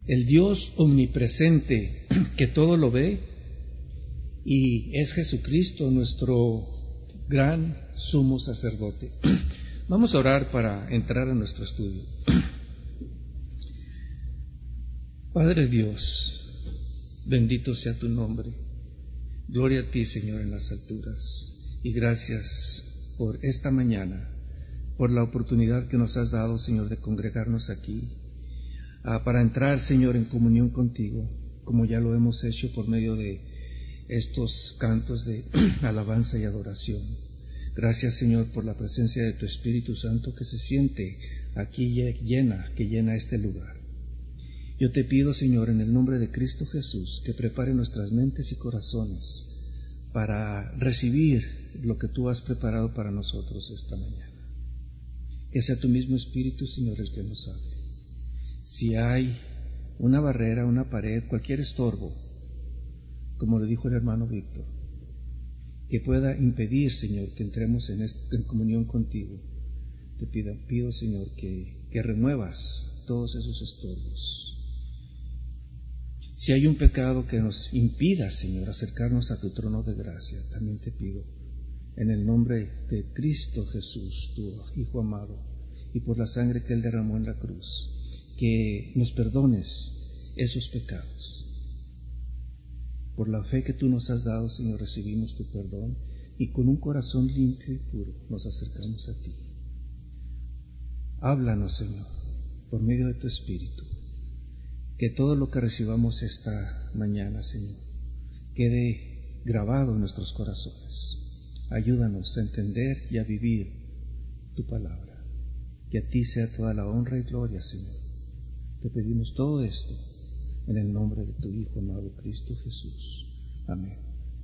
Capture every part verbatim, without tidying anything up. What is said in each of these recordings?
el Dios omnipresente que todo lo ve, y es Jesucristo nuestro gran sumo sacerdote. Vamos a orar para entrar en nuestro estudio. Padre Dios, bendito sea tu nombre. Gloria a ti, Señor, en las alturas. Y gracias por esta mañana, por la oportunidad que nos has dado, Señor, de congregarnos aquí, ah, para entrar, Señor, en comunión contigo, como ya lo hemos hecho por medio de estos cantos de alabanza y adoración. Gracias, Señor, por la presencia de tu Espíritu Santo que se siente aquí llena, que llena este lugar. Yo te pido, Señor, en el nombre de Cristo Jesús, que prepare nuestras mentes y corazones para recibir lo que tú has preparado para nosotros esta mañana. Que sea tu mismo Espíritu, Señor, el que nos hable. Si hay una barrera, una pared, cualquier estorbo, como le dijo el hermano Víctor, que pueda impedir, Señor, que entremos en, este, en comunión contigo, te pido, pido Señor, que, que remuevas todos esos estorbos. Si hay un pecado que nos impida, Señor, acercarnos a tu trono de gracia, también te pido, en el nombre de Cristo Jesús, tu Hijo amado, y por la sangre que Él derramó en la cruz, que nos perdones esos pecados. Por la fe que tú nos has dado, Señor, recibimos tu perdón, y con un corazón limpio y puro nos acercamos a ti. Háblanos, Señor, por medio de tu Espíritu. Que todo lo que recibamos esta mañana, Señor, quede grabado en nuestros corazones. Ayúdanos a entender y a vivir tu palabra. Que a ti sea toda la honra y gloria, Señor. Te pedimos todo esto en el nombre de tu Hijo amado Cristo Jesús. Amén.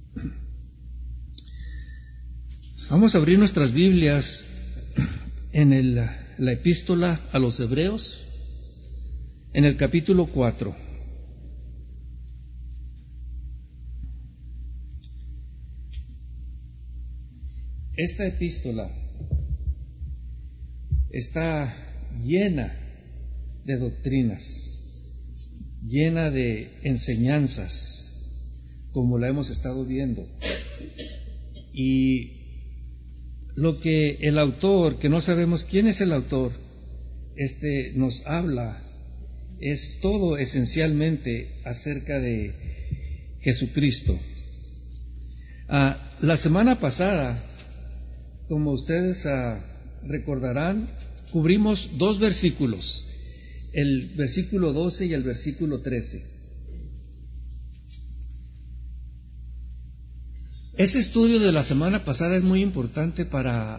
Vamos a abrir nuestras Biblias en el, la epístola a los Hebreos, en el capítulo cuatro. Esta epístola está llena de doctrinas, llena de enseñanzas, como la hemos estado viendo. Y lo que el autor, que no sabemos quién es el autor, este nos habla, es todo esencialmente acerca de Jesucristo. Ah, la semana pasada, como ustedes ah, recordarán, cubrimos dos versículos, el versículo doce y el versículo trece. Ese estudio de la semana pasada es muy importante para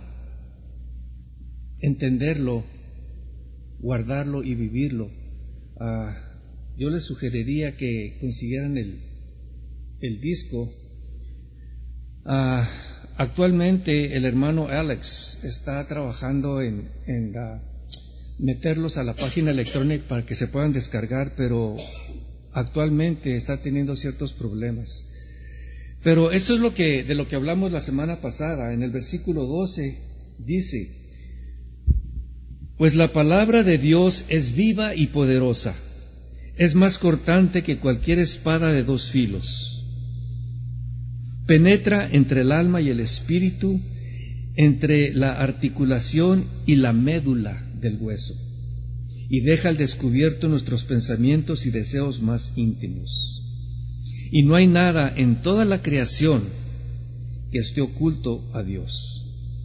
entenderlo, guardarlo y vivirlo. Uh, yo les sugeriría que consiguieran el, el disco. Uh, actualmente el hermano Alex está trabajando en, en uh, meterlos a la página electrónica para que se puedan descargar, pero actualmente está teniendo ciertos problemas. Pero esto es lo que, de lo que hablamos la semana pasada. En el versículo doce dice: pues la palabra de Dios es viva y poderosa, es más cortante que cualquier espada de dos filos. Penetra entre el alma y el espíritu, entre la articulación y la médula del hueso, y deja al descubierto nuestros pensamientos y deseos más íntimos. Y no hay nada en toda la creación que esté oculto a Dios.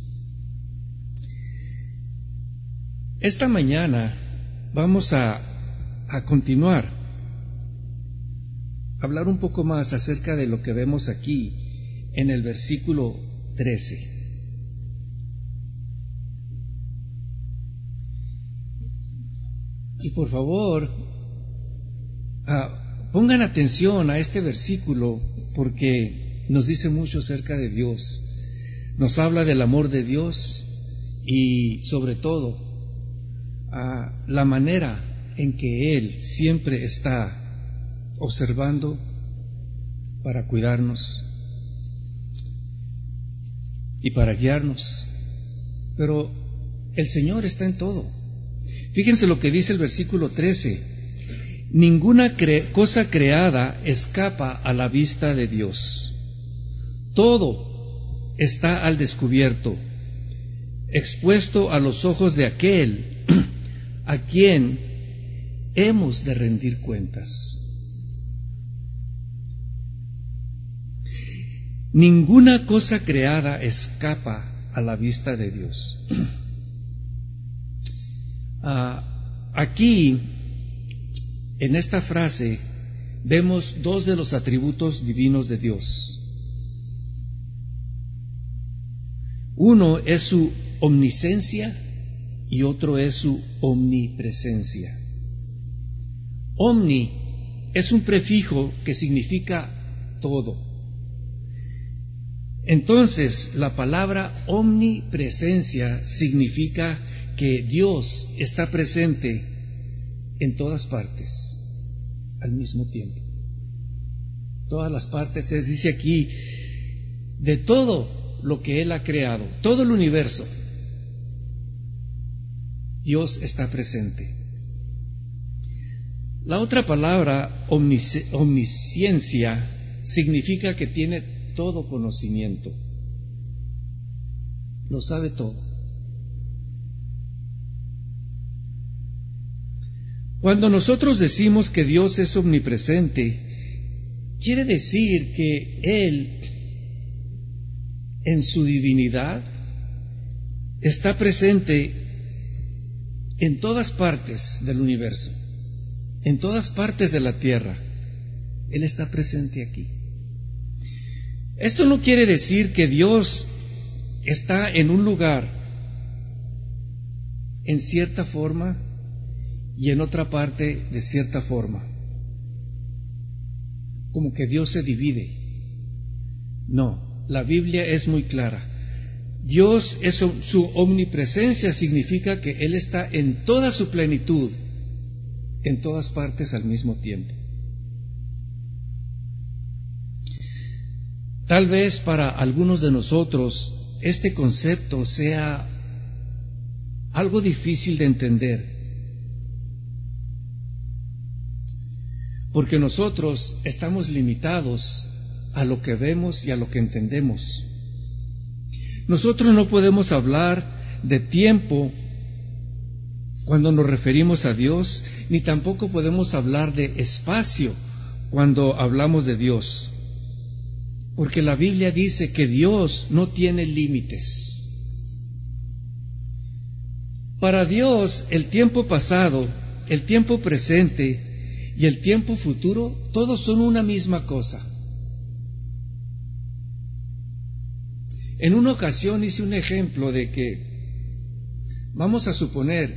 Esta mañana vamos a, a continuar, a hablar un poco más acerca de lo que vemos aquí en el versículo trece. Y por favor, uh, pongan atención a este versículo, porque nos dice mucho acerca de Dios. Nos habla del amor de Dios y sobre todo a la manera en que Él siempre está observando para cuidarnos y para guiarnos. Pero el Señor está en todo. Fíjense lo que dice el versículo trece: Ninguna cre- cosa creada escapa a la vista de Dios. Todo está al descubierto, expuesto a los ojos de aquel a quien hemos de rendir cuentas. Ninguna cosa creada escapa a la vista de Dios. Ah, aquí, en esta frase, vemos dos de los atributos divinos de Dios. Uno es su omnisciencia y otro es su omnipresencia. Omni es un prefijo que significa todo. Entonces, la palabra omnipresencia significa que Dios está presente en todas partes al mismo tiempo. Todas las partes es, dice aquí, de todo lo que Él ha creado, todo el universo, Dios está presente. La otra palabra, omnis- omnisciencia, significa que tiene todo conocimiento, lo sabe todo. Cuando nosotros decimos que Dios es omnipresente, quiere decir que Él, en su divinidad, está presente en todas partes del universo, en todas partes de la tierra. Él está presente aquí. Esto no quiere decir que Dios está en un lugar en cierta forma y en otra parte de cierta forma, como que Dios se divide. No, la Biblia es muy clara. Dios, es, su omnipresencia significa que Él está en toda su plenitud, en todas partes al mismo tiempo. Tal vez para algunos de nosotros este concepto sea algo difícil de entender, porque nosotros estamos limitados a lo que vemos y a lo que entendemos. Nosotros no podemos hablar de tiempo cuando nos referimos a Dios, ni tampoco podemos hablar de espacio cuando hablamos de Dios. Porque la Biblia dice que Dios no tiene límites. Para Dios, el tiempo pasado, el tiempo presente y el tiempo futuro, todos son una misma cosa. En una ocasión hice un ejemplo de que, vamos a suponer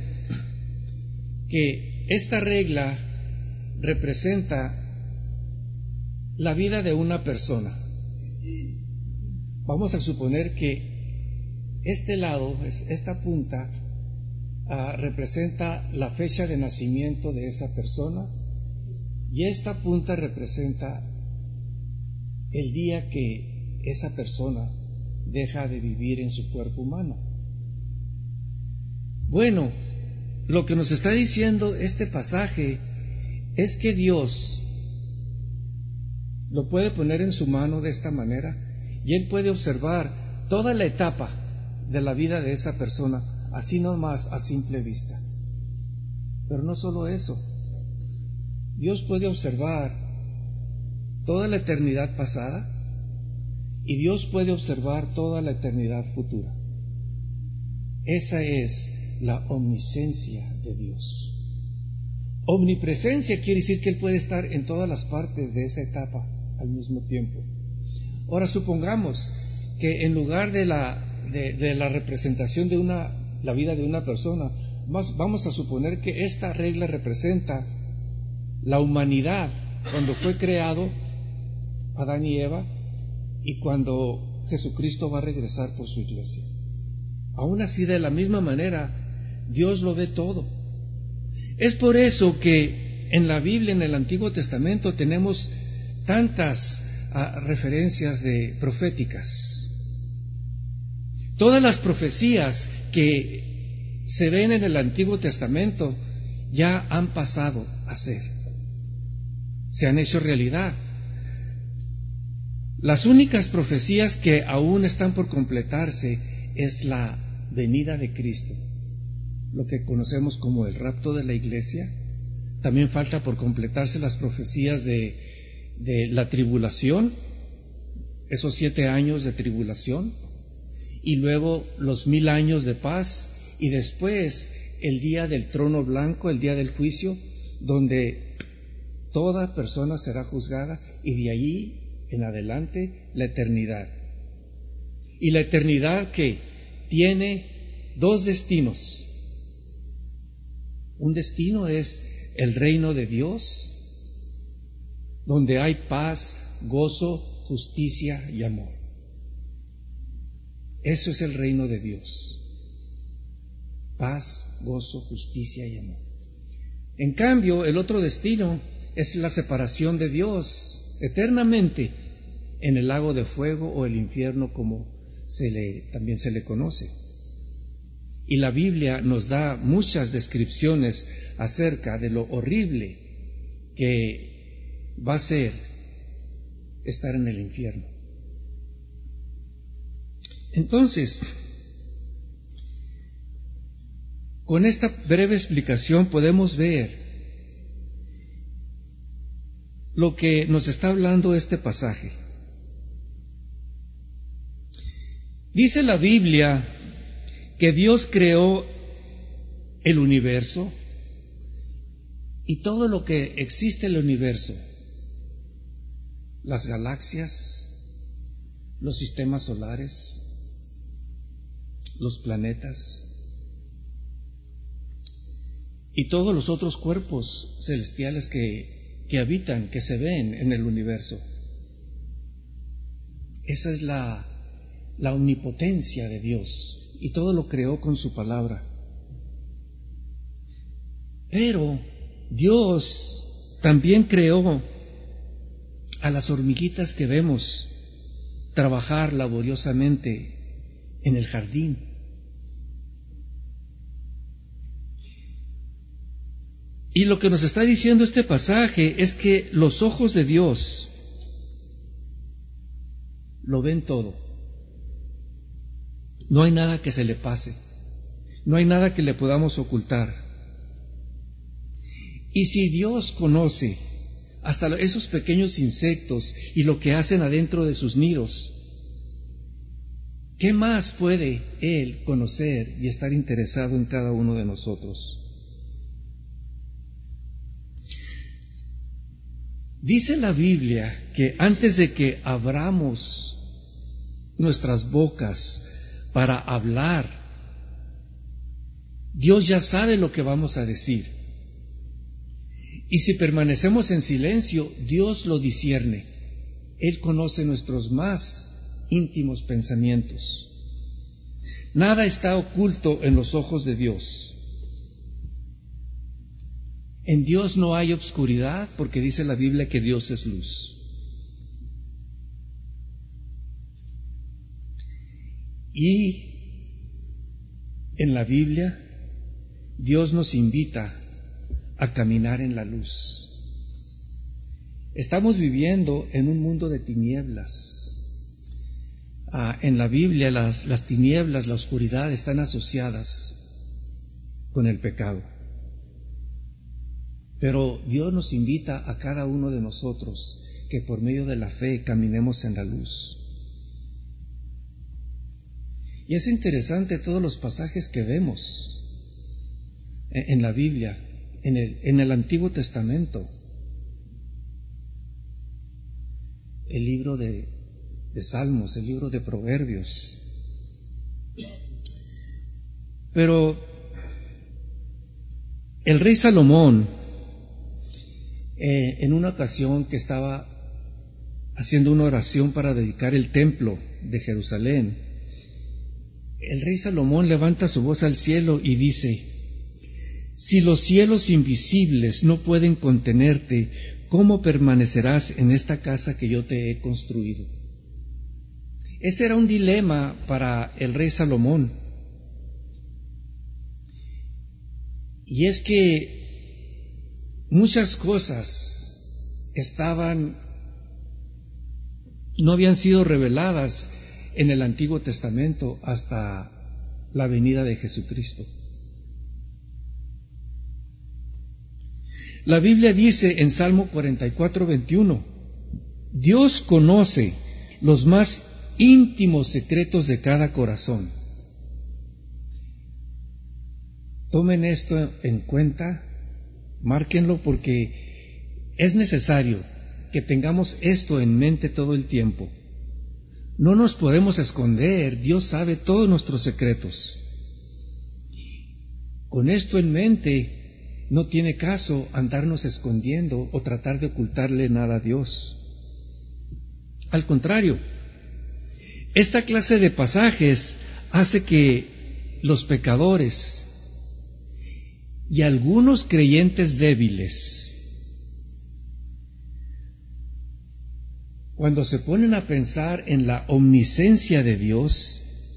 que esta regla representa la vida de una persona. Vamos a suponer que este lado, esta punta, uh, representa la fecha de nacimiento de esa persona y esta punta representa el día que esa persona deja de vivir en su cuerpo humano. Bueno, lo que nos está diciendo este pasaje es que Dios lo puede poner en su mano de esta manera y Él puede observar toda la etapa de la vida de esa persona, así nomás a simple vista. Pero no solo eso, Dios puede observar toda la eternidad pasada y Dios puede observar toda la eternidad futura. Esa es la omnisciencia de Dios. Omnipresencia quiere decir que Él puede estar en todas las partes de esa etapa al mismo tiempo. Ahora supongamos que en lugar de la, de, de la representación de una, la vida de una persona, vamos a suponer que esta regla representa la humanidad cuando fue creado Adán y Eva y cuando Jesucristo va a regresar por su iglesia. Aún así, de la misma manera, Dios lo ve todo. Es por eso que en la Biblia, en el Antiguo Testamento, tenemos tantas uh, referencias de proféticas. Todas las profecías que se ven en el Antiguo Testamento ya han pasado a ser. se han hecho realidad. Las únicas profecías que aún están por completarse es la venida de Cristo, lo que conocemos como el rapto de la iglesia. También falta por completarse las profecías de, de la tribulación, esos siete años de tribulación, y luego los mil años de paz, y después el día del trono blanco, el día del juicio, donde toda persona será juzgada, y de allí en adelante la eternidad. Y la eternidad que tiene dos destinos. Un destino es el reino de Dios, donde hay paz, gozo, justicia y amor. Eso es el reino de Dios. Paz, gozo, justicia y amor. En cambio, el otro destino es la separación de Dios eternamente en el lago de fuego o el infierno, como se le, también se le conoce. Y la Biblia nos da muchas descripciones acerca de lo horrible que va a ser estar en el infierno. Entonces, con esta breve explicación podemos ver lo que nos está hablando este pasaje. Dice la Biblia que Dios creó el universo y todo lo que existe en el universo, las galaxias, los sistemas solares, los planetas y todos los otros cuerpos celestiales que, que habitan, que se ven en el universo. Esa es la, la omnipotencia de Dios. Y todo lo creó con su palabra. Pero Dios también creó a las hormiguitas que vemos trabajar laboriosamente en el jardín. Y lo que nos está diciendo este pasaje es que los ojos de Dios lo ven todo. No hay nada que se le pase, no hay nada que le podamos ocultar. Y si Dios conoce hasta esos pequeños insectos y lo que hacen adentro de sus nidos, ¿qué más puede Él conocer y estar interesado en cada uno de nosotros? Dice la Biblia que antes de que abramos nuestras bocas para hablar, Dios ya sabe lo que vamos a decir. Y si permanecemos en silencio, Dios lo discierne. Él conoce nuestros más íntimos pensamientos. Nada está oculto en los ojos de Dios. En Dios no hay obscuridad, porque dice la Biblia que Dios es luz. Y en la Biblia, Dios nos invita a caminar en la luz. Estamos viviendo en un mundo de tinieblas. Ah, en la Biblia las, las tinieblas, la oscuridad están asociadas con el pecado. Pero Dios nos invita a cada uno de nosotros que por medio de la fe caminemos en la luz. Y es interesante todos los pasajes que vemos en la Biblia, en el, en el Antiguo Testamento. El libro de, de Salmos, el libro de Proverbios. Pero el rey Salomón, eh, en una ocasión que estaba haciendo una oración para dedicar el templo de Jerusalén, el rey Salomón levanta su voz al cielo y dice: si los cielos invisibles no pueden contenerte, ¿cómo permanecerás en esta casa que yo te he construido? Ese era un dilema para el rey Salomón. Y es que muchas cosas estaban, no habían sido reveladas en el Antiguo Testamento hasta la venida de Jesucristo. La Biblia dice en Salmo cuarenta y cuatro, veintiuno, Dios conoce los más íntimos secretos de cada corazón. Tomen esto en cuenta, márquenlo, porque es necesario que tengamos esto en mente todo el tiempo. No nos podemos esconder, Dios sabe todos nuestros secretos. Con esto en mente, no tiene caso andarnos escondiendo o tratar de ocultarle nada a Dios. Al contrario, esta clase de pasajes hace que los pecadores y algunos creyentes débiles, cuando se ponen a pensar en la omnisciencia de Dios,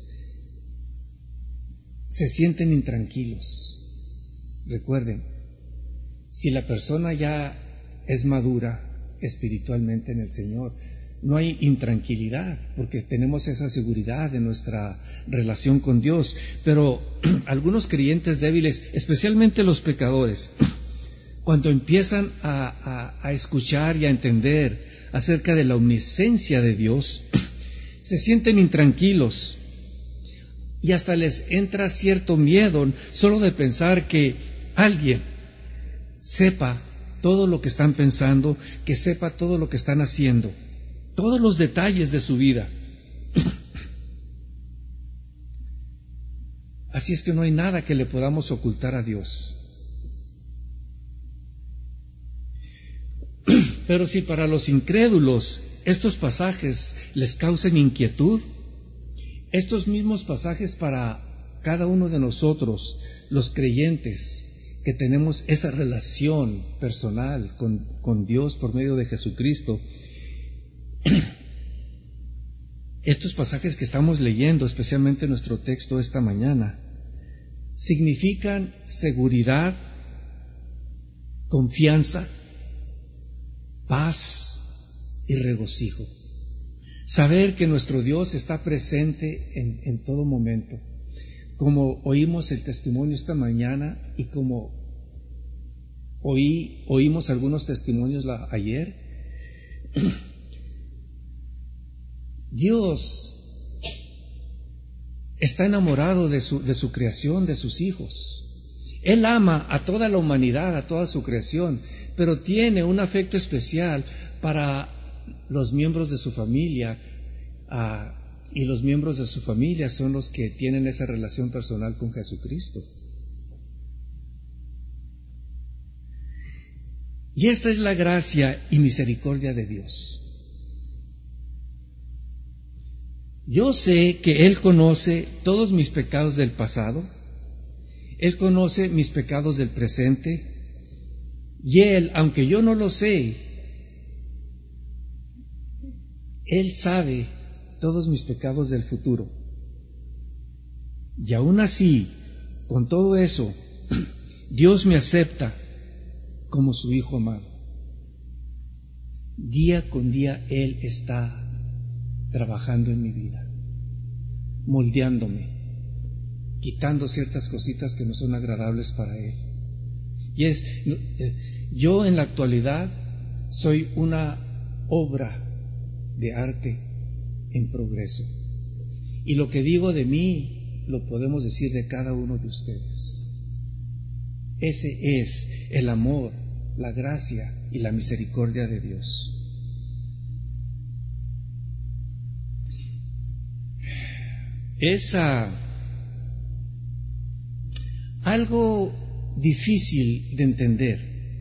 se sienten intranquilos. Recuerden, si la persona ya es madura espiritualmente en el Señor, no hay intranquilidad, porque tenemos esa seguridad de nuestra relación con Dios. Pero algunos creyentes débiles, especialmente los pecadores, cuando empiezan a, a, a escuchar y a entender acerca de la omnisciencia de Dios, se sienten intranquilos y hasta les entra cierto miedo solo de pensar que alguien sepa todo lo que están pensando, que sepa todo lo que están haciendo, todos los detalles de su vida. Así es que no hay nada que le podamos ocultar a Dios. Pero si para los incrédulos estos pasajes les causan inquietud, estos mismos pasajes para cada uno de nosotros, los creyentes, que tenemos esa relación personal con, con Dios por medio de Jesucristo, estos pasajes que estamos leyendo, especialmente nuestro texto esta mañana, significan seguridad, confianza, paz y regocijo. Saber que nuestro Dios está presente en, en todo momento. Como oímos el testimonio esta mañana y como oí, oímos algunos testimonios la, ayer, Dios está enamorado de su, de su creación, de sus hijos. Él ama a toda la humanidad, a toda su creación, pero tiene un afecto especial para los miembros de su familia, a y los miembros de su familia son los que tienen esa relación personal con Jesucristo. Y esta es la gracia y misericordia de Dios. Yo sé que Él conoce todos mis pecados del pasado, Él conoce mis pecados del presente, y Él, aunque yo no lo sé, Él sabe todos mis pecados del futuro. Y aún así, con todo eso, Dios me acepta como su hijo amado. Día con día Él está trabajando en mi vida, moldeándome, quitando ciertas cositas que no son agradables para Él. Y es, yo en la actualidad soy una obra de arte en progreso. Y lo que digo de mí, lo podemos decir de cada uno de ustedes. Ese es el amor, la gracia y la misericordia de Dios. Es uh, algo difícil de entender,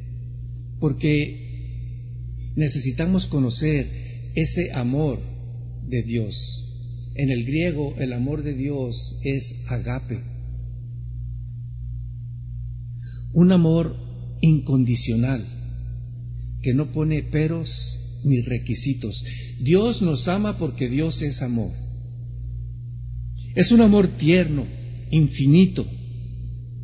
porque necesitamos conocer ese amor de Dios. En el griego, el amor de Dios es agape, un amor incondicional que no pone peros ni requisitos. Dios nos ama porque Dios es amor. Es un amor tierno, infinito,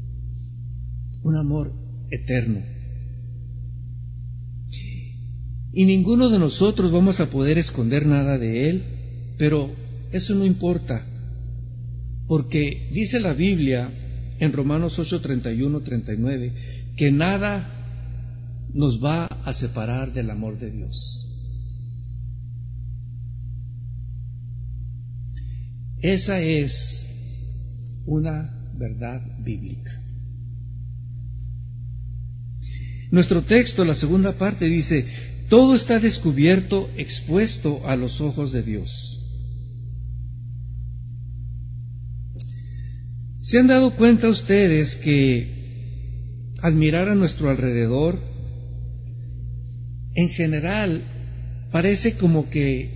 un amor eterno. Y ninguno de nosotros vamos a poder esconder nada de Él, pero eso no importa, porque dice la Biblia en Romanos ocho, treinta y uno, treinta y nueve, que nada nos va a separar del amor de Dios. Esa es una verdad bíblica. Nuestro texto, la segunda parte, dice: todo está descubierto, expuesto a los ojos de Dios. ¿Se han dado cuenta ustedes que al mirar a nuestro alrededor, en general, parece como que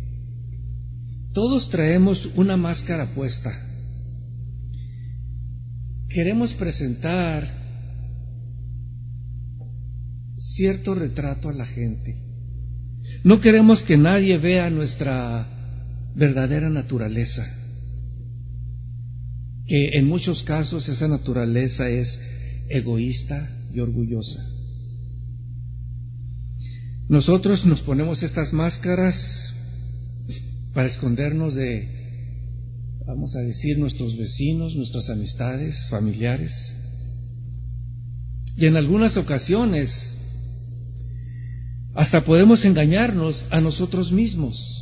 todos traemos una máscara puesta? Queremos presentar cierto retrato a la gente. No queremos que nadie vea nuestra verdadera naturaleza, que en muchos casos esa naturaleza es egoísta y orgullosa. Nosotros nos ponemos estas máscaras para escondernos de, vamos a decir, nuestros vecinos, nuestras amistades, familiares. Y en algunas ocasiones hasta podemos engañarnos a nosotros mismos.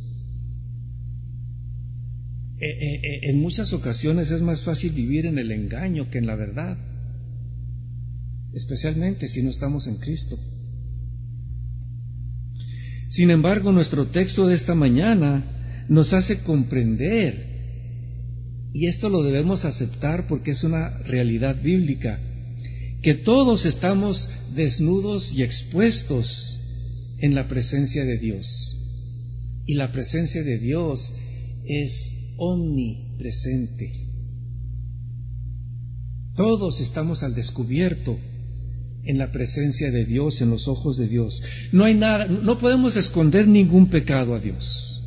En muchas ocasiones es más fácil vivir en el engaño que en la verdad, especialmente si no estamos en Cristo. Sin embargo, nuestro texto de esta mañana nos hace comprender, y esto lo debemos aceptar porque es una realidad bíblica, que todos estamos desnudos y expuestos en la presencia de Dios. Y la presencia de Dios es omnipresente. Todos estamos al descubierto en la presencia de Dios, en los ojos de Dios. No hay nada, no podemos esconder ningún pecado a Dios,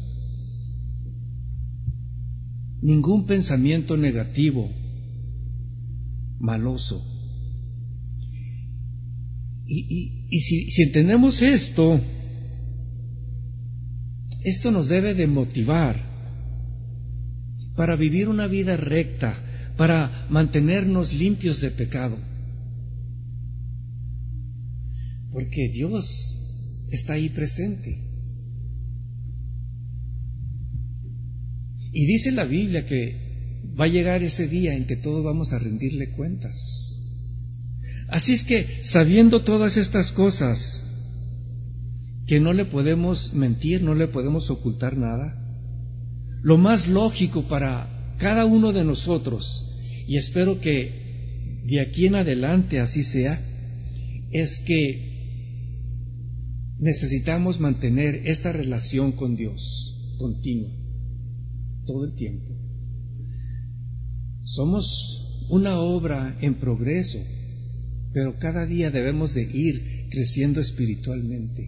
ningún pensamiento negativo, maloso. Y, y, y si, si entendemos esto, esto nos debe de motivar para vivir una vida recta, para mantenernos limpios de pecado. Porque Dios está ahí presente. Y dice la Biblia que va a llegar ese día en que todos vamos a rendirle cuentas. Así es que, sabiendo todas estas cosas, que no le podemos mentir, no le podemos ocultar nada, lo más lógico para cada uno de nosotros, y espero que de aquí en adelante así sea, es que necesitamos mantener esta relación con Dios continua, todo el tiempo. Somos una obra en progreso, pero cada día debemos de ir creciendo espiritualmente.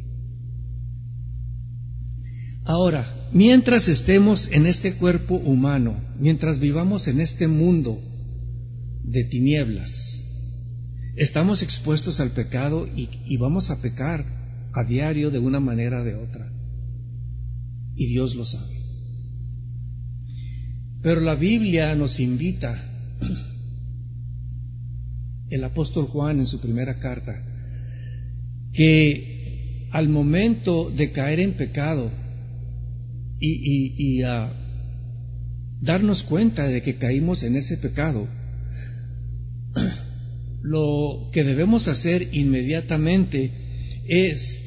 Ahora, mientras estemos en este cuerpo humano, mientras vivamos en este mundo de tinieblas, estamos expuestos al pecado y, y vamos a pecar a diario de una manera o de otra. Y Dios lo sabe. Pero la Biblia nos invita, el apóstol Juan en su primera carta, que al momento de caer en pecado y, y, y a darnos cuenta de que caímos en ese pecado, lo que debemos hacer inmediatamente es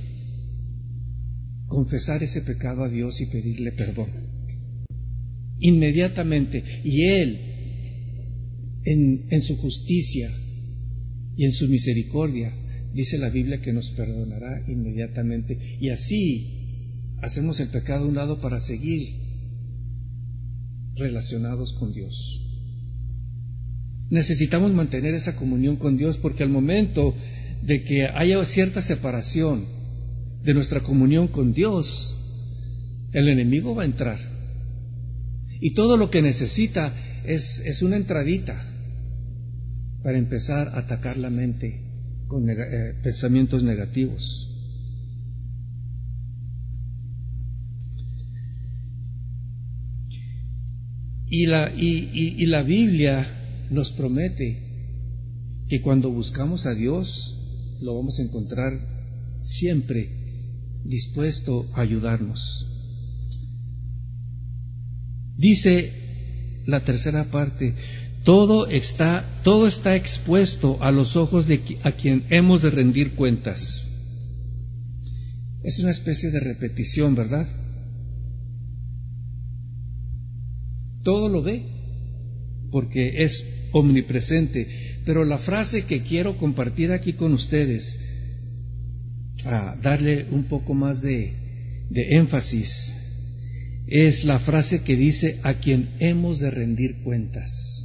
confesar ese pecado a Dios y pedirle perdón. Inmediatamente. Y Él, en, en su justicia y en su misericordia, dice la Biblia que nos perdonará inmediatamente. Y así hacemos el pecado a un lado para seguir relacionados con Dios. Necesitamos mantener esa comunión con Dios, porque al momento de que haya cierta separación de nuestra comunión con Dios, el enemigo va a entrar. Y todo lo que necesita es, es una entradita para empezar a atacar la mente con neg- eh, pensamientos negativos. Y la, y, y, y la Biblia nos promete que cuando buscamos a Dios, lo vamos a encontrar siempre dispuesto a ayudarnos. Dice la tercera parte, todo está, todo está expuesto a los ojos de qui, a quien hemos de rendir cuentas. Es una especie de repetición, ¿verdad? Todo lo ve, porque es omnipresente. Pero la frase que quiero compartir aquí con ustedes, a darle un poco más de, de énfasis, es la frase que dice, a quien hemos de rendir cuentas.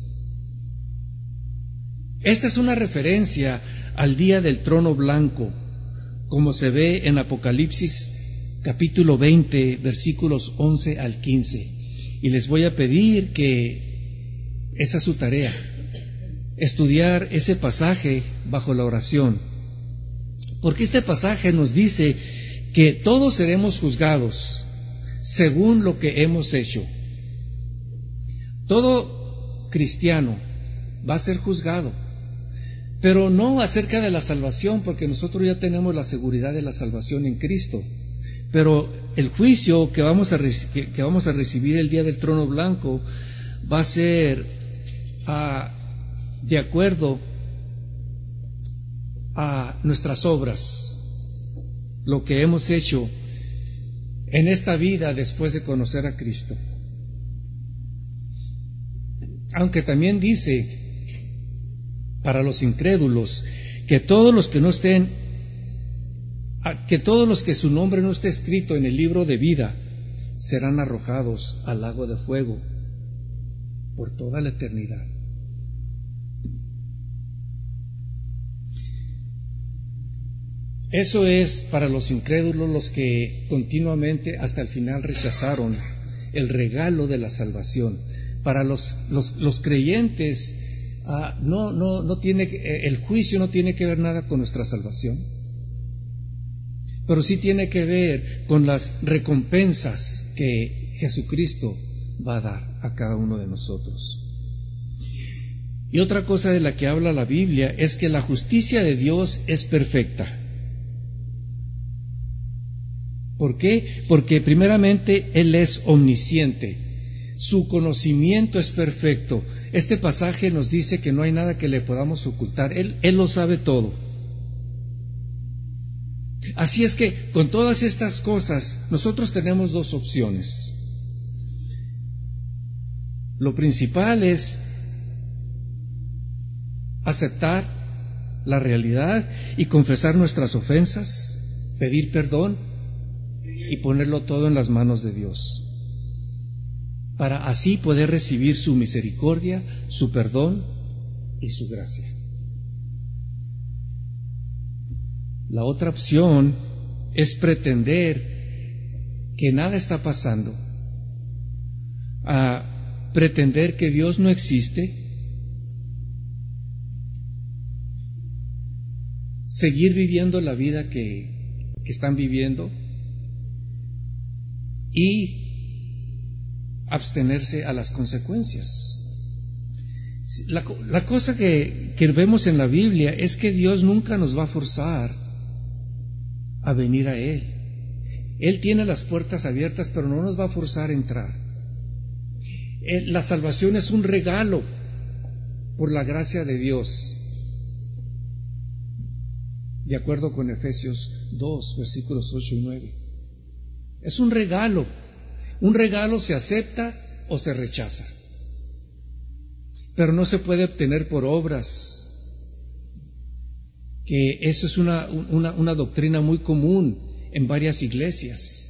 Esta es una referencia al día del trono blanco, como se ve en Apocalipsis capítulo veinte, versículos once al quince. Y les voy a pedir que esa es su tarea, estudiar ese pasaje bajo la oración, porque este pasaje nos dice que todos seremos juzgados según lo que hemos hecho. Todo cristiano va a ser juzgado, pero no acerca de la salvación, porque nosotros ya tenemos la seguridad de la salvación en Cristo. Pero el juicio que vamos a, que, que vamos a recibir el día del trono blanco va a ser uh, de acuerdo a nuestras obras, lo que hemos hecho en esta vida después de conocer a Cristo. Aunque también dice para los incrédulos que todos los que no estén que todos los que su nombre no esté escrito en el libro de vida serán arrojados al lago de fuego por toda la eternidad. Eso es para los incrédulos, los que continuamente hasta el final rechazaron el regalo de la salvación. Para los, los, los creyentes, ah, no, no, no tiene, el juicio no tiene que ver nada con nuestra salvación, pero sí tiene que ver con las recompensas que Jesucristo va a dar a cada uno de nosotros. Y otra cosa de la que habla la Biblia es que la justicia de Dios es perfecta. ¿Por qué? Porque primeramente Él es omnisciente, su conocimiento es perfecto. Este pasaje nos dice que no hay nada que le podamos ocultar, Él, Él lo sabe todo. Así es que con todas estas cosas nosotros tenemos dos opciones. Lo principal es aceptar la realidad y confesar nuestras ofensas, pedir perdón y ponerlo todo en las manos de Dios, para así poder recibir su misericordia, su perdón y su gracia. La otra opción es pretender que nada está pasando, a pretender que Dios no existe, seguir viviendo la vida que, que están viviendo y abstenerse a las consecuencias. La, la cosa que, que vemos en la Biblia es que Dios nunca nos va a forzar a venir a Él. Él tiene las puertas abiertas, pero no nos va a forzar a entrar. La salvación es un regalo por la gracia de Dios, de acuerdo con Efesios dos, versículos ocho y nueve. Es un regalo. Un regalo se acepta o se rechaza, pero no se puede obtener por obras, que eso es una, una, una doctrina muy común en varias iglesias.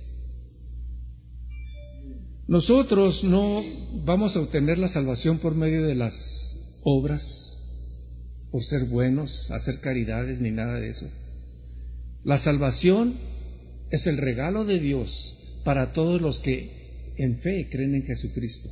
Nosotros no vamos a obtener la salvación por medio de las obras, por ser buenos, hacer caridades, ni nada de eso. La salvación es el regalo de Dios para todos los que en fe creen en Jesucristo.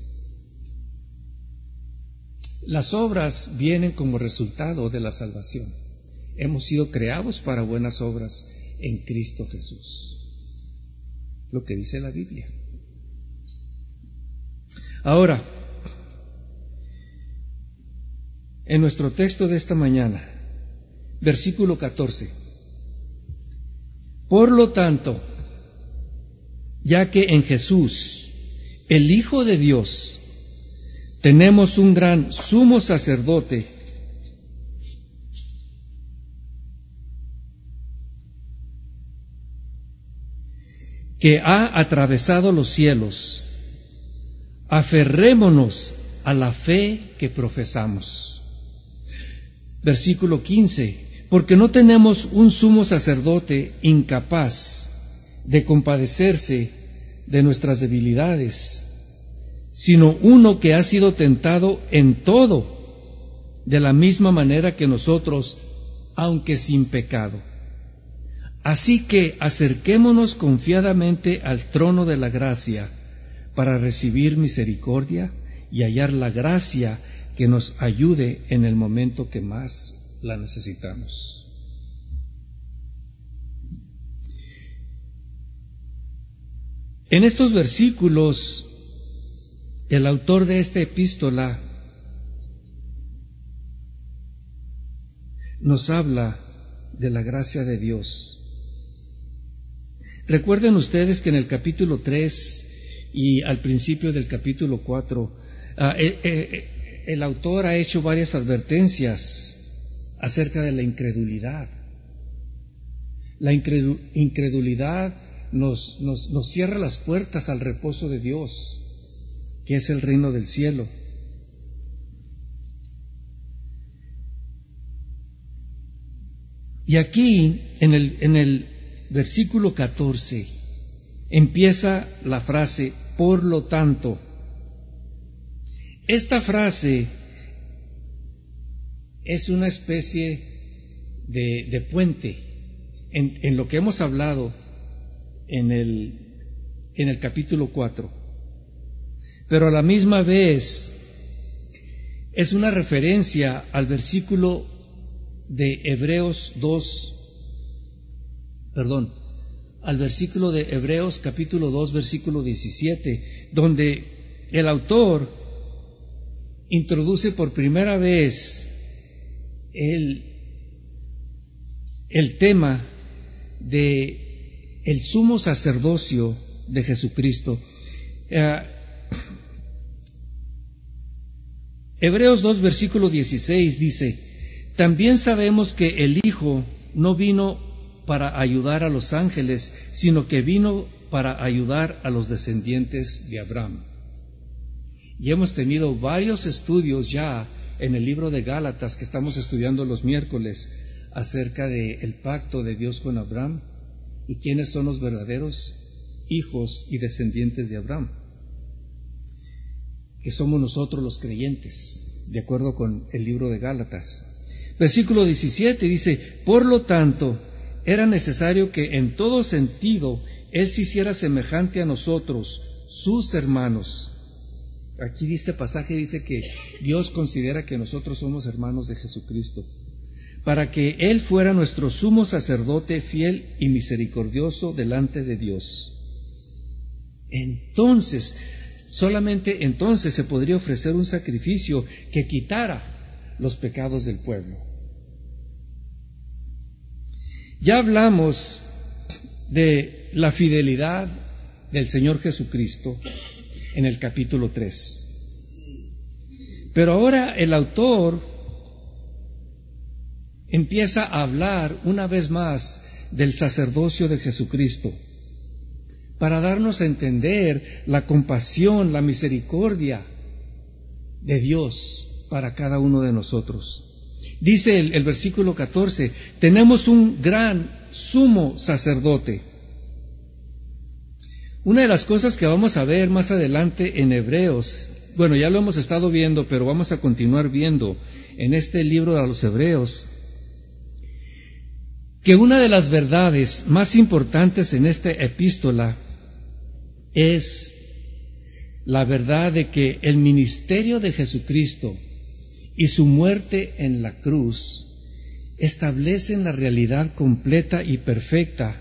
Las obras vienen como resultado de la salvación. Hemos sido creados para buenas obras en Cristo Jesús, lo que dice la Biblia. Ahora, en nuestro texto de esta mañana, versículo catorce. Por lo tanto, ya que en Jesús, el Hijo de Dios, tenemos un gran sumo sacerdote, que ha atravesado los cielos, aferrémonos a la fe que profesamos. Versículo quince. Porque no tenemos un sumo sacerdote incapaz de compadecerse de nuestras debilidades, sino uno que ha sido tentado en todo, de la misma manera que nosotros, aunque sin pecado. Así que acerquémonos confiadamente al trono de la gracia para recibir misericordia y hallar la gracia que nos ayude en el momento que más la necesitamos. En estos versículos, el autor de esta epístola nos habla de la gracia de Dios. Recuerden ustedes que en el capítulo tres y al principio del capítulo cuatro, uh, eh, eh, el autor ha hecho varias advertencias acerca de la incredulidad. La incredulidad nos, nos, nos cierra las puertas al reposo de Dios, que es el reino del cielo. Y aquí, en el, en el versículo catorce, empieza la frase, por lo tanto. Esta frase es una especie de, de puente en, en lo que hemos hablado en el, en el capítulo cuatro, pero a la misma vez es una referencia al versículo de Hebreos dos, perdón, al versículo de Hebreos capítulo dos, versículo diecisiete, donde el autor introduce por primera vez el, el tema de el sumo sacerdocio de Jesucristo. Eh, Hebreos dos, versículo dieciséis dice: también sabemos que el Hijo no vino para ayudar a los ángeles, sino que vino para ayudar a los descendientes de Abraham. Y hemos tenido varios estudios ya en el libro de Gálatas, que estamos estudiando los miércoles, acerca del pacto de Dios con Abraham y quiénes son los verdaderos hijos y descendientes de Abraham, que somos nosotros los creyentes, de acuerdo con el libro de Gálatas. Versículo diecisiete dice: por lo tanto, era necesario que en todo sentido Él se hiciera semejante a nosotros, sus hermanos. Aquí este pasaje dice que Dios considera que nosotros somos hermanos de Jesucristo, para que Él fuera nuestro sumo sacerdote fiel y misericordioso delante de Dios. Entonces, solamente entonces se podría ofrecer un sacrificio que quitara los pecados del pueblo. Ya hablamos de la fidelidad del Señor Jesucristo en el capítulo tres. Pero ahora el autor empieza a hablar una vez más del sacerdocio de Jesucristo, para darnos a entender la compasión, la misericordia de Dios para cada uno de nosotros. Dice el, el versículo catorce: tenemos un gran sumo sacerdote. Una de las cosas que vamos a ver más adelante en Hebreos, bueno, ya lo hemos estado viendo, pero vamos a continuar viendo en este libro de los Hebreos, que una de las verdades más importantes en esta epístola es la verdad de que el ministerio de Jesucristo y su muerte en la cruz establecen la realidad completa y perfecta,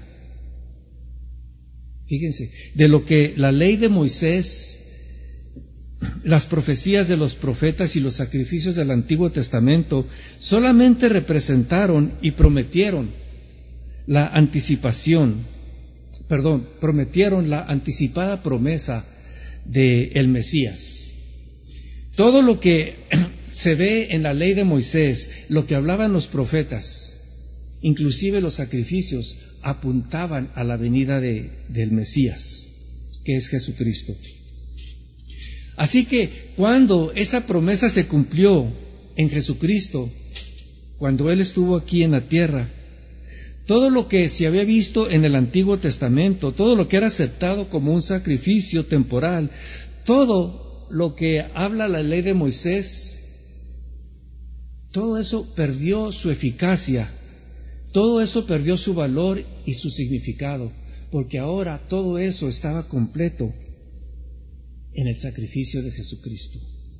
fíjense, de lo que la ley de Moisés las profecías de los profetas y los sacrificios del Antiguo Testamento solamente representaron y prometieron la anticipación, perdón, prometieron la anticipada promesa del Mesías. Todo lo que se ve en la ley de Moisés, lo que hablaban los profetas, inclusive los sacrificios, apuntaban a la venida de, del Mesías, que es Jesucristo. Así que cuando esa promesa se cumplió en Jesucristo, cuando Él estuvo aquí en la tierra, todo lo que se había visto en el Antiguo Testamento, todo lo que era aceptado como un sacrificio temporal, todo lo que habla la ley de Moisés, todo eso perdió su eficacia, todo eso perdió su valor y su significado, porque ahora todo eso estaba completo en el sacrificio de Jesucristo.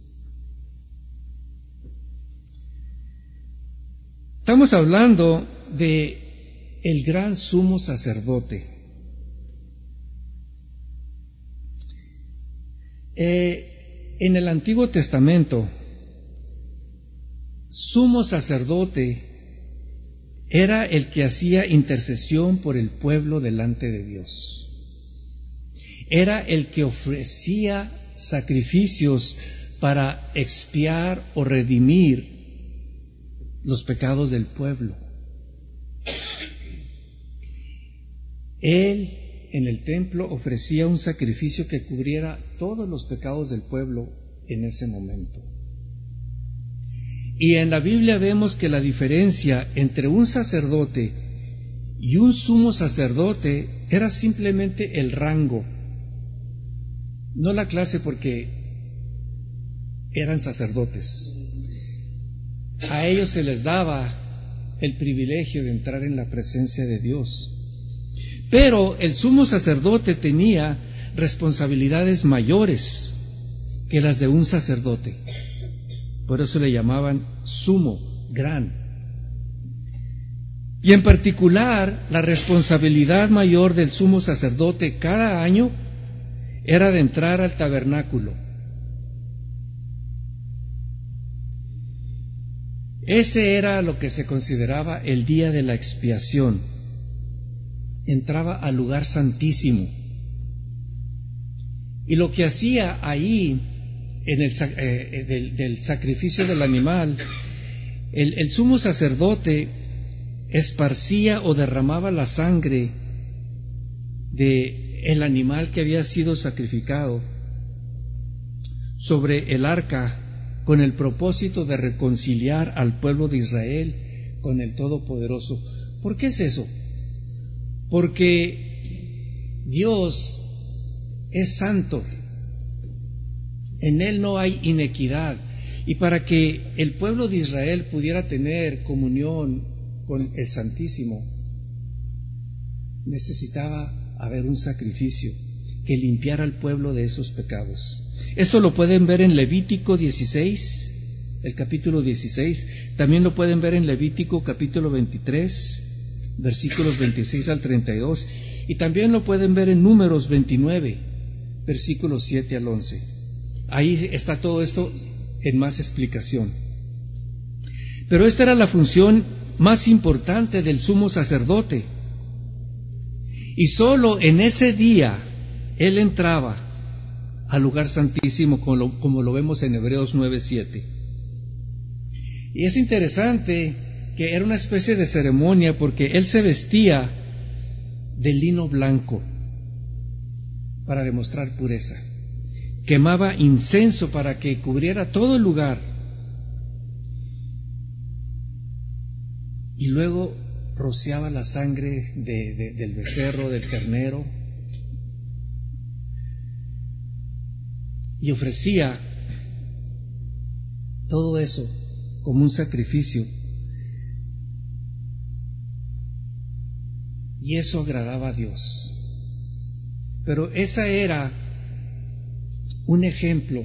Estamos hablando de el gran sumo sacerdote. Eh, en el Antiguo Testamento, sumo sacerdote era el que hacía intercesión por el pueblo delante de Dios. Era el que ofrecía sacrificios para expiar o redimir los pecados del pueblo. Él en el templo ofrecía un sacrificio que cubriera todos los pecados del pueblo en ese momento. Y en la Biblia vemos que la diferencia entre un sacerdote y un sumo sacerdote era simplemente el rango, no la clase, porque eran sacerdotes. A ellos se les daba el privilegio de entrar en la presencia de Dios. Pero el sumo sacerdote tenía responsabilidades mayores que las de un sacerdote. Por eso le llamaban sumo, gran. Y en particular, la responsabilidad mayor del sumo sacerdote cada año era de entrar al tabernáculo. Ese era lo que se consideraba el día de la expiación. Entraba al lugar santísimo. Y lo que hacía ahí, en el, eh, del, del sacrificio del animal, el, el sumo sacerdote esparcía o derramaba la sangre de el animal que había sido sacrificado sobre el arca con el propósito de reconciliar al pueblo de Israel con el Todopoderoso. ¿Por qué es eso? Porque Dios es santo, en Él no hay inequidad, y para que el pueblo de Israel pudiera tener comunión con el Santísimo, necesitaba haber un sacrificio que limpiara al pueblo de esos pecados. Esto lo pueden ver en Levítico dieciséis, el capítulo dieciséis, también lo pueden ver en Levítico capítulo veintitrés, versículos veintiséis al treinta y dos, y también lo pueden ver en Números veintinueve, versículos siete al once. Ahí está todo esto en más explicación. Pero esta era la función más importante del sumo sacerdote, y solo en ese día él entraba al lugar santísimo, como lo, como lo vemos en Hebreos nueve siete. Y es interesante que era una especie de ceremonia, porque él se vestía de lino blanco para demostrar pureza, quemaba incienso para que cubriera todo el lugar, y luego rociaba la sangre de, de, del becerro, del ternero, y ofrecía todo eso como un sacrificio. Y eso agradaba a Dios. Pero esa era un ejemplo.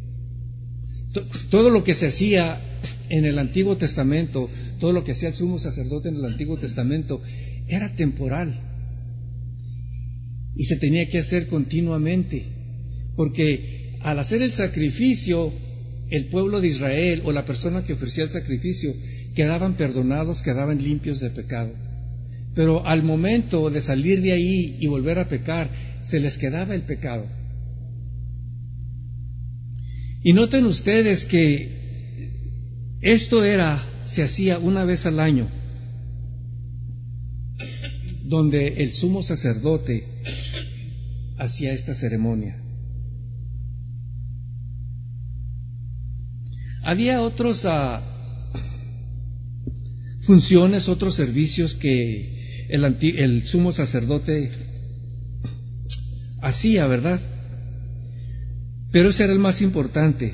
Todo lo que se hacía en el Antiguo Testamento, todo lo que hacía el sumo sacerdote en el Antiguo Testamento, era temporal. Y se tenía que hacer continuamente, porque al hacer el sacrificio, el pueblo de Israel o la persona que ofrecía el sacrificio quedaban perdonados, quedaban limpios de pecado. Pero al momento de salir de ahí y volver a pecar, se les quedaba el pecado. Y noten ustedes que esto era, se hacía una vez al año, donde el sumo sacerdote hacía esta ceremonia. Había otras uh, funciones, otros servicios que el, anti- el sumo sacerdote hacía, ¿verdad? Pero ese era el más importante.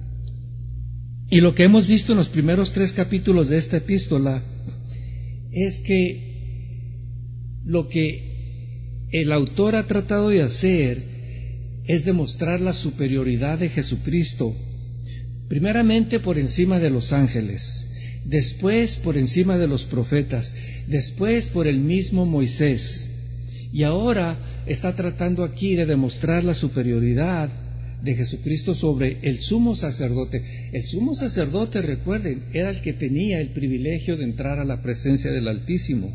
Y lo que hemos visto en los primeros tres capítulos de esta epístola es que lo que el autor ha tratado de hacer es demostrar la superioridad de Jesucristo, primeramente por encima de los ángeles, después por encima de los profetas, después por el mismo Moisés, y ahora está tratando aquí de demostrar la superioridad de Jesucristo sobre el sumo sacerdote. El sumo sacerdote, recuerden, era el que tenía el privilegio de entrar a la presencia del Altísimo.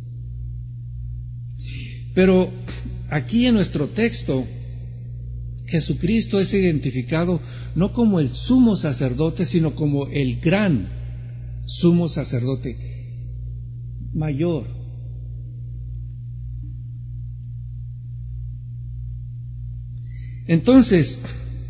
Pero aquí en nuestro texto, Jesucristo es identificado no como el sumo sacerdote, sino como el gran sumo sacerdote mayor. Entonces,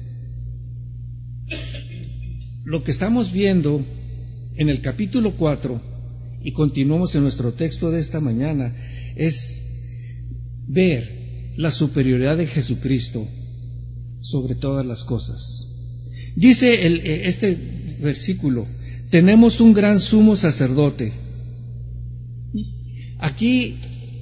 lo que estamos viendo en el capítulo cuatro, y continuamos en nuestro texto de esta mañana, es ver la superioridad de Jesucristo sobre todas las cosas. Dice el, este versículo: tenemos un gran sumo sacerdote. Aquí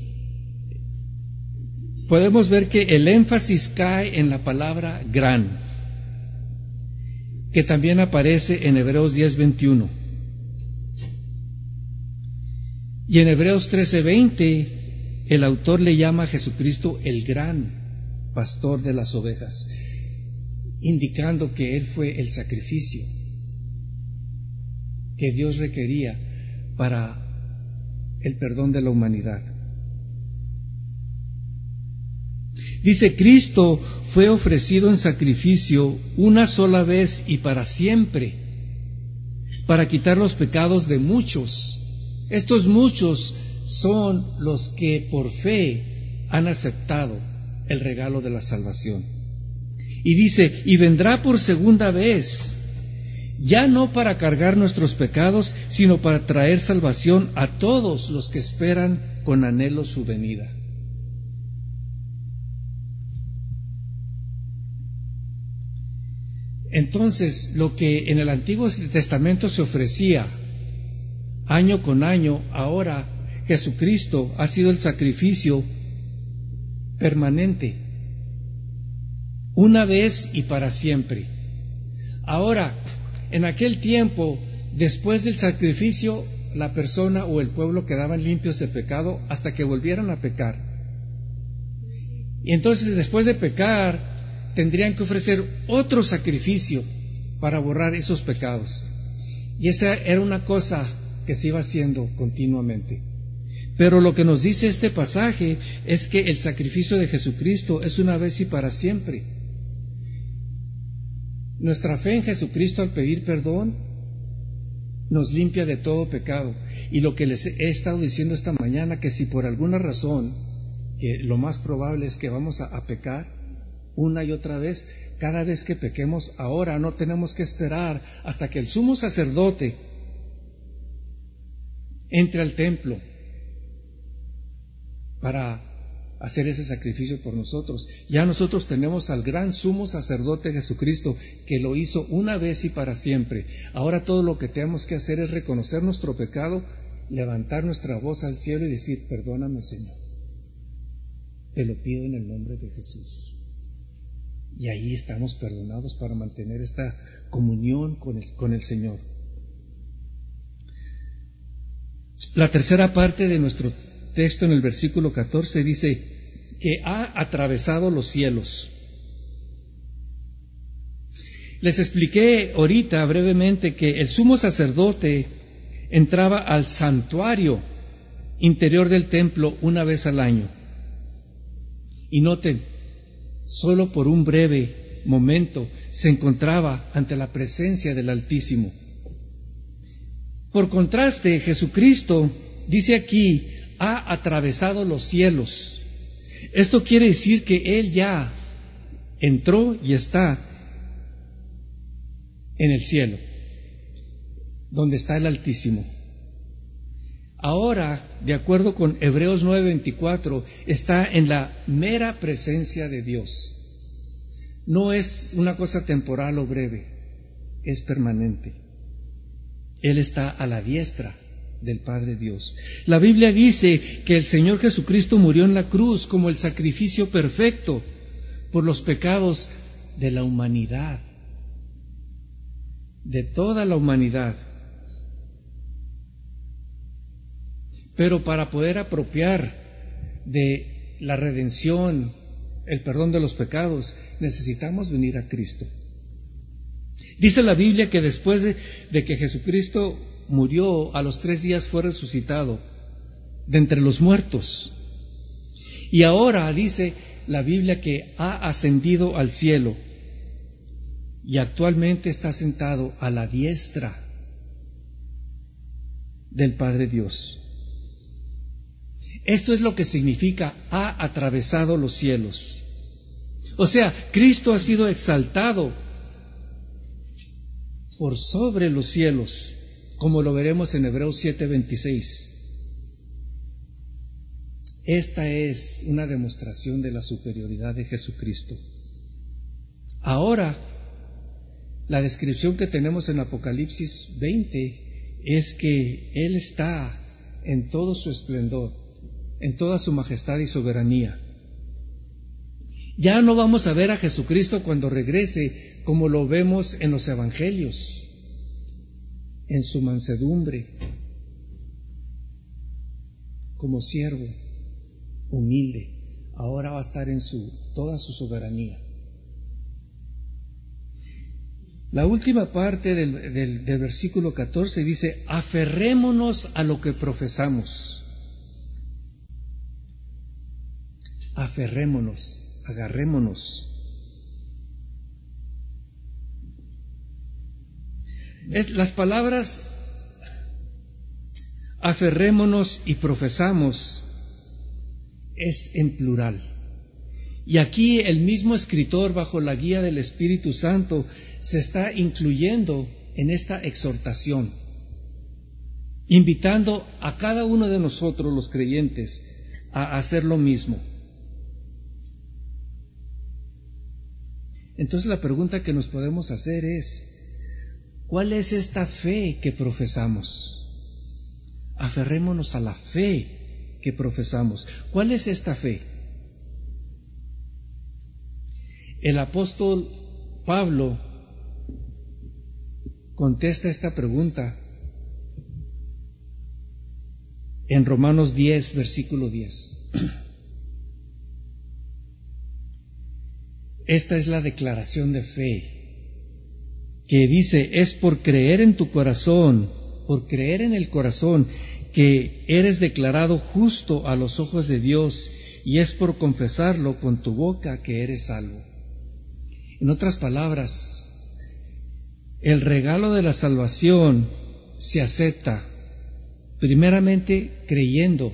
podemos ver que el énfasis cae en la palabra gran, que también aparece en Hebreos diez veintiuno. Y en Hebreos trece veinte el autor le llama a Jesucristo el gran pastor de las ovejas, indicando que Él fue el sacrificio que Dios requería para el perdón de la humanidad. Dice: Cristo fue ofrecido en sacrificio una sola vez y para siempre, para quitar los pecados de muchos. Estos muchos son los que por fe han aceptado el regalo de la salvación. Y dice: y vendrá por segunda vez, ya no para cargar nuestros pecados, sino para traer salvación a todos los que esperan con anhelo su venida. Entonces, lo que en el Antiguo Testamento se ofrecía año con año, ahora Jesucristo ha sido el sacrificio permanente, una vez y para siempre. Ahora, en aquel tiempo, después del sacrificio, la persona o el pueblo quedaban limpios de pecado hasta que volvieran a pecar. Y entonces, después de pecar, tendrían que ofrecer otro sacrificio para borrar esos pecados. Y esa era una cosa que se iba haciendo continuamente. Pero lo que nos dice este pasaje es que el sacrificio de Jesucristo es una vez y para siempre. Nuestra fe en Jesucristo, al pedir perdón, nos limpia de todo pecado. Y lo que les he estado diciendo esta mañana, que si por alguna razón, que lo más probable es que vamos a, a pecar una y otra vez, cada vez que pequemos ahora, no tenemos que esperar hasta que el sumo sacerdote entre al templo para hacer ese sacrificio por nosotros. Ya nosotros tenemos al gran sumo sacerdote Jesucristo, que lo hizo una vez y para siempre. Ahora todo lo que tenemos que hacer es reconocer nuestro pecado, levantar nuestra voz al cielo y decir: perdóname, Señor, te lo pido en el nombre de Jesús. Y ahí estamos perdonados para mantener esta comunión con el, con el Señor. La tercera parte de nuestro texto, en el versículo catorce, dice que ha atravesado los cielos. Les expliqué ahorita brevemente que el sumo sacerdote entraba al santuario interior del templo una vez al año. Y noten, solo por un breve momento se encontraba ante la presencia del Altísimo. Por contraste, Jesucristo, dice aquí, ha atravesado los cielos. Esto quiere decir que Él ya entró y está en el cielo, donde está el Altísimo. Ahora, de acuerdo con Hebreos nueve veinticuatro, está en la mera presencia de Dios. No es una cosa temporal o breve, es permanente. Él está a la diestra del Padre Dios. La Biblia dice que el Señor Jesucristo murió en la cruz como el sacrificio perfecto por los pecados de la humanidad, de toda la humanidad. Pero para poder apropiar de la redención, el perdón de los pecados, necesitamos venir a Cristo. Dice la Biblia que después de, de que Jesucristo murió, a los tres días fue resucitado de entre los muertos. Y ahora dice la Biblia que ha ascendido al cielo y actualmente está sentado a la diestra del Padre Dios. Esto es lo que significa ha atravesado los cielos. O sea, Cristo ha sido exaltado por sobre los cielos, como lo veremos en Hebreos siete veintiséis. Esta es una demostración de la superioridad de Jesucristo. Ahora, la descripción que tenemos en Apocalipsis veinte es que Él está en todo su esplendor, en toda su majestad y soberanía. Ya no vamos a ver a Jesucristo cuando regrese como lo vemos en los evangelios, en su mansedumbre, como siervo, humilde. Ahora va a estar en su toda su soberanía. La última parte del, del, del versículo catorce dice: aferrémonos a lo que profesamos. Aferrémonos, agarrémonos. Es, las palabras aferrémonos y profesamos es en plural. Y aquí el mismo escritor, bajo la guía del Espíritu Santo, se está incluyendo en esta exhortación, invitando a cada uno de nosotros, los creyentes, a hacer lo mismo. Entonces la pregunta que nos podemos hacer es: ¿cuál es esta fe que profesamos? Aferrémonos a la fe que profesamos. ¿Cuál es esta fe? El apóstol Pablo contesta esta pregunta en Romanos diez, versículo diez. Esta es la declaración de fe que dice: es por creer en tu corazón, por creer en el corazón, que eres declarado justo a los ojos de Dios, y es por confesarlo con tu boca que eres salvo. En otras palabras, el regalo de la salvación se acepta primeramente creyendo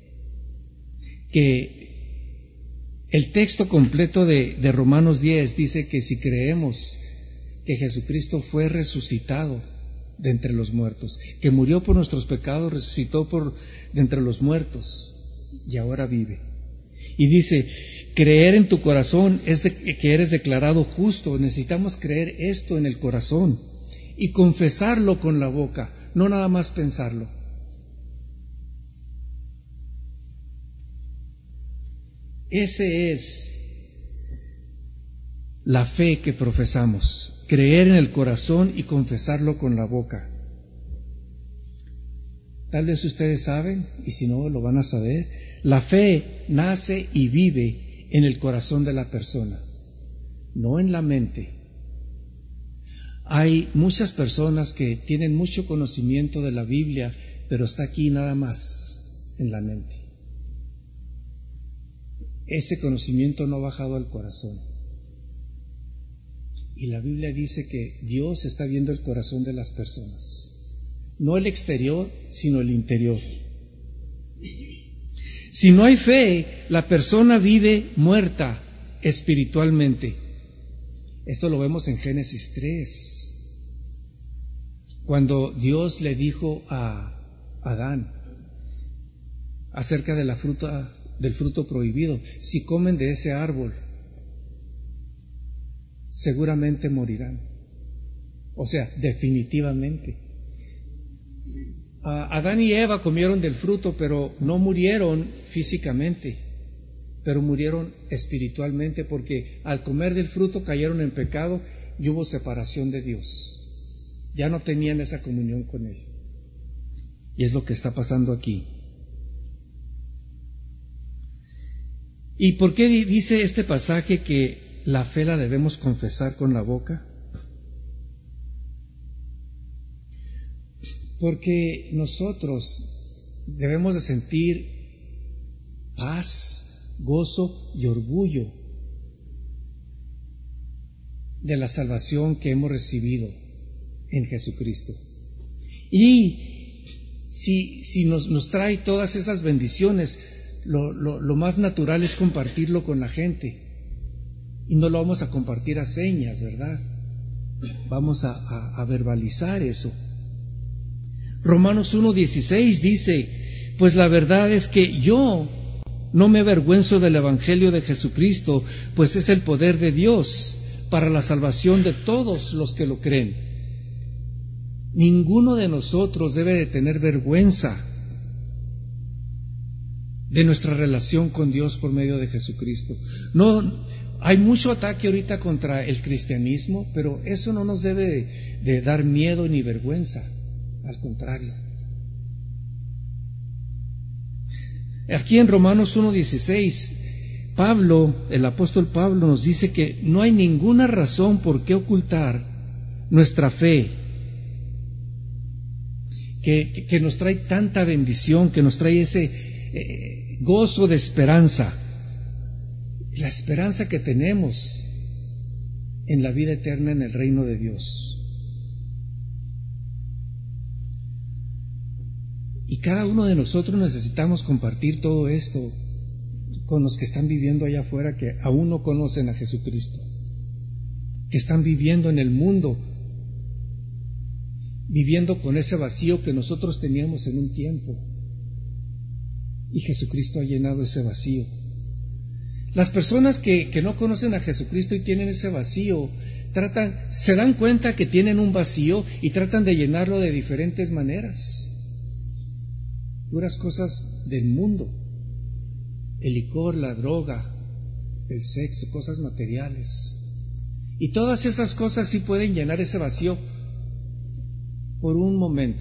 que el texto completo de, de Romanos diez dice que si creemos que Jesucristo fue resucitado de entre los muertos, que murió por nuestros pecados, resucitó por de entre los muertos y ahora vive. Y dice, creer en tu corazón es de, que eres declarado justo. Necesitamos creer esto en el corazón y confesarlo con la boca, no nada más pensarlo. Ese es la fe que profesamos, creer en el corazón y confesarlo con la boca. Tal vez ustedes saben, y si no lo van a saber, la fe nace y vive en el corazón de la persona, no en la mente. Hay muchas personas que tienen mucho conocimiento de la Biblia, pero está aquí nada más en la mente. Ese conocimiento no ha bajado al corazón. Y la Biblia dice que Dios está viendo el corazón de las personas. No el exterior, sino el interior. Si no hay fe, la persona vive muerta espiritualmente. Esto lo vemos en Génesis tres, cuando Dios le dijo a Adán acerca de la fruta, del fruto prohibido: si comen de ese árbol, seguramente morirán. O sea, definitivamente. Adán y Eva comieron del fruto, pero no murieron físicamente, pero murieron espiritualmente, porque al comer del fruto cayeron en pecado y hubo separación de Dios. Ya no tenían esa comunión con Él. Y es lo que está pasando aquí. ¿Y por qué dice este pasaje que la fe la debemos confesar con la boca? Porque nosotros debemos de sentir paz, gozo y orgullo de la salvación que hemos recibido en Jesucristo. Y si, si nos, nos trae todas esas bendiciones, lo, lo, lo más natural es compartirlo con la gente. Y no lo vamos a compartir a señas, ¿verdad? Vamos a, a, a verbalizar eso. Romanos uno dieciséis dice: pues la verdad es que yo no me avergüenzo del Evangelio de Jesucristo, pues es el poder de Dios para la salvación de todos los que lo creen. Ninguno de nosotros debe de tener vergüenza de nuestra relación con Dios por medio de Jesucristo. No, hay mucho ataque ahorita contra el cristianismo, pero eso no nos debe de, de dar miedo ni vergüenza. Al contrario. Aquí en Romanos uno dieciséis, Pablo, el apóstol Pablo, nos dice que no hay ninguna razón por qué ocultar nuestra fe, que, que, que nos trae tanta bendición, que nos trae ese eh, gozo de esperanza, la esperanza que tenemos en la vida eterna en el reino de Dios. Y cada uno de nosotros necesitamos compartir todo esto con los que están viviendo allá afuera, que aún no conocen a Jesucristo, que están viviendo en el mundo, viviendo con ese vacío que nosotros teníamos en un tiempo, y Jesucristo ha llenado ese vacío. Las personas que, que no conocen a Jesucristo y tienen ese vacío, tratan, se dan cuenta que tienen un vacío y tratan de llenarlo de diferentes maneras. Puras cosas del mundo, el licor, la droga, el sexo, cosas materiales. Y todas esas cosas sí pueden llenar ese vacío por un momento.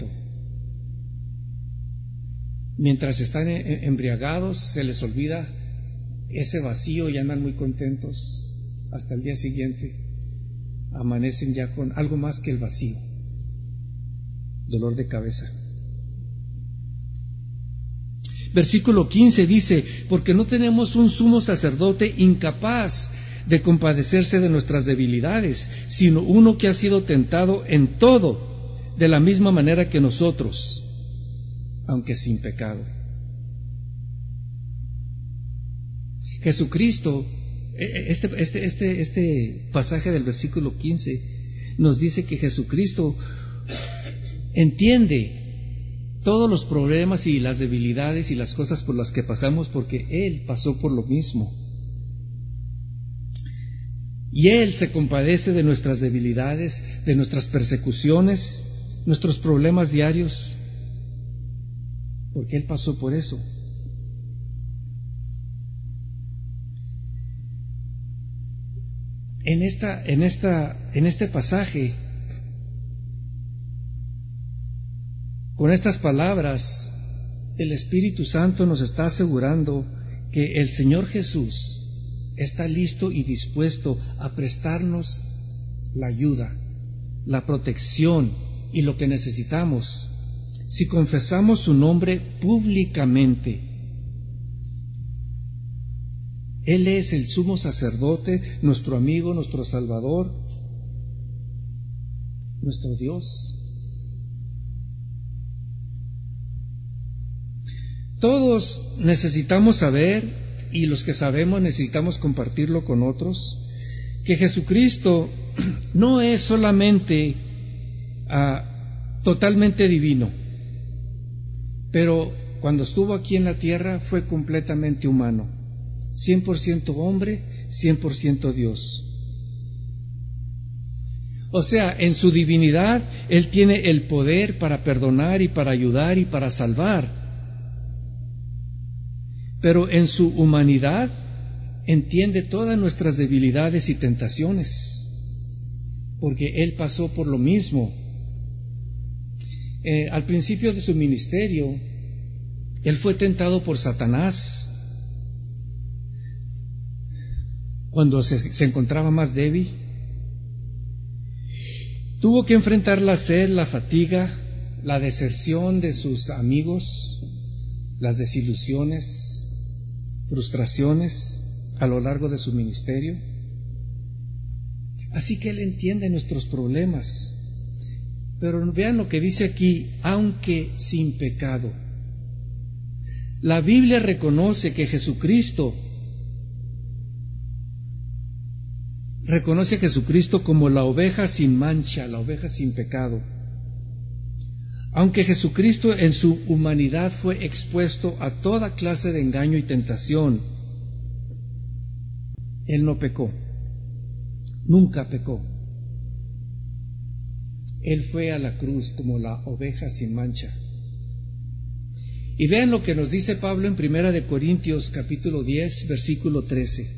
Mientras están embriagados, se les olvida ese vacío y andan muy contentos. Hasta el día siguiente amanecen ya con algo más que el vacío, dolor de cabeza. Versículo quince dice: porque no tenemos un sumo sacerdote incapaz de compadecerse de nuestras debilidades, sino uno que ha sido tentado en todo, de la misma manera que nosotros, aunque sin pecado. Jesucristo, este, este, este, este pasaje del versículo quince nos dice que Jesucristo entiende todos los problemas y las debilidades y las cosas por las que pasamos, porque Él pasó por lo mismo. Y Él se compadece de nuestras debilidades, de nuestras persecuciones, nuestros problemas diarios, porque Él pasó por eso. En esta, en esta, en este pasaje, con estas palabras, el Espíritu Santo nos está asegurando que el Señor Jesús está listo y dispuesto a prestarnos la ayuda la protección y lo que necesitamos si confesamos su nombre públicamente. Él es el sumo sacerdote, nuestro amigo, nuestro Salvador, nuestro Dios. Todos necesitamos saber, y los que sabemos necesitamos compartirlo con otros, que Jesucristo no es solamente uh, totalmente divino, pero cuando estuvo aquí en la tierra fue completamente humano, cien por ciento hombre, cien por ciento Dios. O sea, en su divinidad Él tiene el poder para perdonar y para ayudar y para salvar, pero en su humanidad entiende todas nuestras debilidades y tentaciones, porque Él pasó por lo mismo. Eh, al principio de su ministerio, Él fue tentado por Satanás cuando se, se encontraba más débil. Tuvo que enfrentar la sed, la fatiga, la deserción de sus amigos, las desilusiones, frustraciones a lo largo de su ministerio. Así que Él entiende nuestros problemas. Pero vean lo que dice aquí, aunque sin pecado. La Biblia reconoce que Jesucristo, reconoce a Jesucristo como la oveja sin mancha, la oveja sin pecado. Aunque Jesucristo en su humanidad fue expuesto a toda clase de engaño y tentación, Él no pecó, nunca pecó. Él fue a la cruz como la oveja sin mancha. Y vean lo que nos dice Pablo en Primera de Corintios capítulo diez, versículo trece.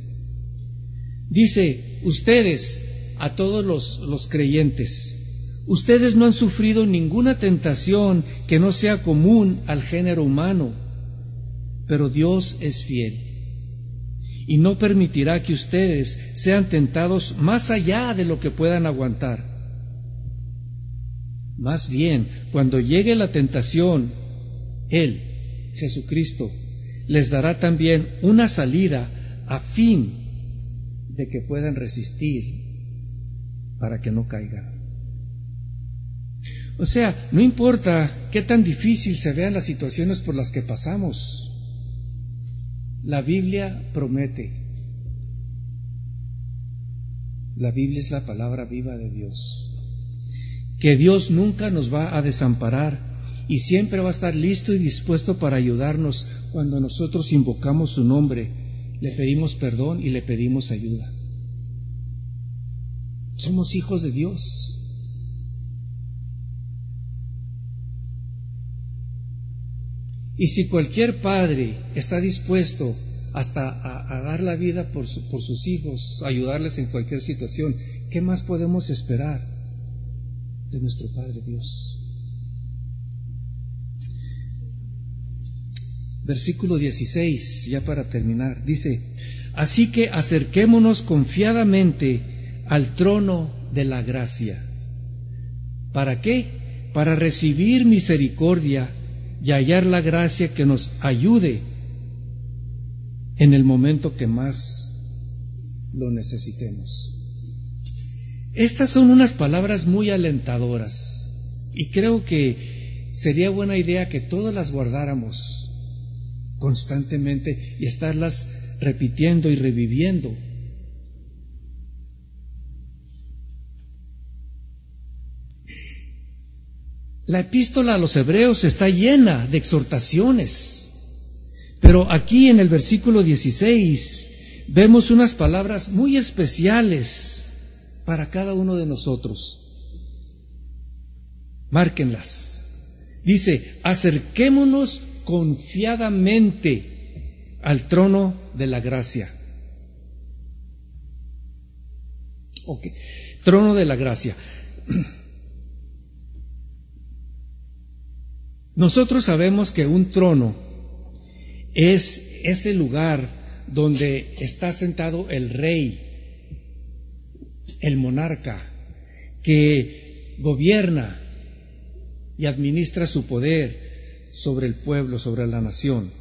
Dice, ustedes, a todos los, los creyentes, ustedes no han sufrido ninguna tentación que no sea común al género humano, pero Dios es fiel y no permitirá que ustedes sean tentados más allá de lo que puedan aguantar. Más bien, cuando llegue la tentación, Él, Jesucristo, les dará también una salida a fin de que puedan resistir para que no caigan. O sea, no importa qué tan difícil se vean las situaciones por las que pasamos, la Biblia promete. La Biblia es la palabra viva de Dios, que Dios nunca nos va a desamparar y siempre va a estar listo y dispuesto para ayudarnos cuando nosotros invocamos su nombre, le pedimos perdón y le pedimos ayuda. Somos hijos de Dios. Y si cualquier padre está dispuesto hasta a, a dar la vida por, su, por sus hijos, ayudarles en cualquier situación, ¿qué más podemos esperar de nuestro Padre Dios? Versículo dieciséis, ya para terminar, dice, así que acerquémonos confiadamente al trono de la gracia. ¿Para qué? Para recibir misericordia y hallar la gracia que nos ayude en el momento que más lo necesitemos. Estas son unas palabras muy alentadoras y creo que sería buena idea que todas las guardáramos constantemente y estarlas repitiendo y reviviendo. La epístola a los Hebreos está llena de exhortaciones, pero aquí en el versículo dieciséis vemos unas palabras muy especiales para cada uno de nosotros. Márquenlas. Dice, acerquémonos confiadamente al trono de la gracia. Ok, trono de la gracia. Nosotros sabemos que un trono es ese lugar donde está sentado el rey, el monarca, que gobierna y administra su poder sobre el pueblo, sobre la nación.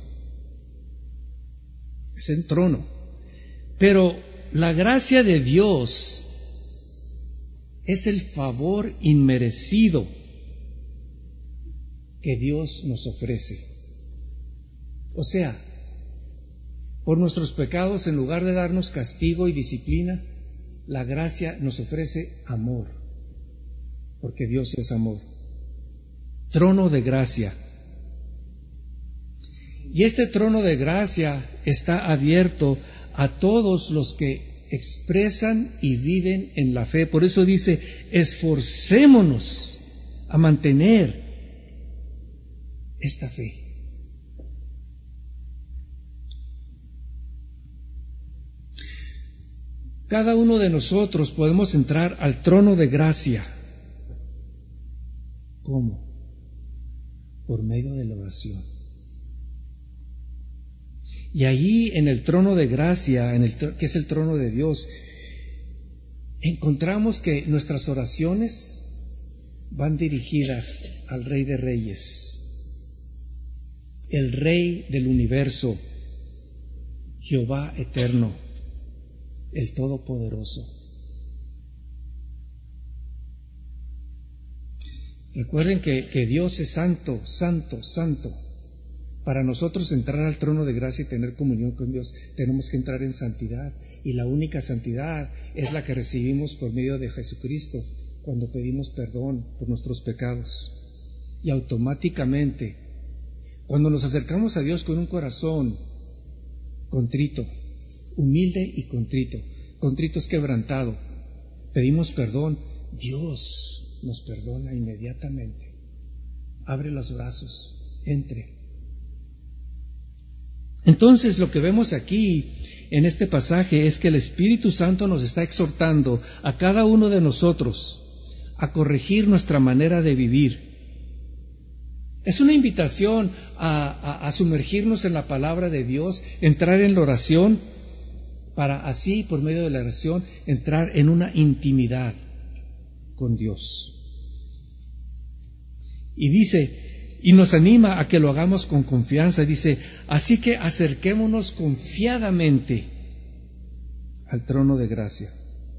Es el trono. Pero la gracia de Dios es el favor inmerecido que Dios nos ofrece. O sea, por nuestros pecados, en lugar de darnos castigo y disciplina, la gracia nos ofrece amor, porque Dios es amor. Trono de gracia. Y este trono de gracia está abierto a todos los que expresan y viven en la fe. Por eso dice, esforcémonos a mantener esta fe. Cada uno de nosotros podemos entrar al trono de gracia. ¿Cómo? Por medio de la oración. Y allí en el trono de gracia, en el, que es el trono de Dios, encontramos que nuestras oraciones van dirigidas al Rey de Reyes, el Rey del universo, Jehová eterno, el Todopoderoso. Recuerden que, que Dios es santo, santo, santo. Para nosotros entrar al trono de gracia y tener comunión con Dios, tenemos que entrar en santidad. Y la única santidad es la que recibimos por medio de Jesucristo, cuando pedimos perdón por nuestros pecados. Y automáticamente, cuando nos acercamos a Dios con un corazón contrito, humilde y contrito, contrito es quebrantado, pedimos perdón, Dios nos perdona inmediatamente. Abre los brazos, entre. Entonces lo que vemos aquí en este pasaje es que el Espíritu Santo nos está exhortando a cada uno de nosotros a corregir nuestra manera de vivir. Es una invitación a, a, a sumergirnos en la palabra de Dios, entrar en la oración, para así, por medio de la oración, entrar en una intimidad con Dios. Y dice, y nos anima a que lo hagamos con confianza, dice, así que acerquémonos confiadamente al trono de gracia.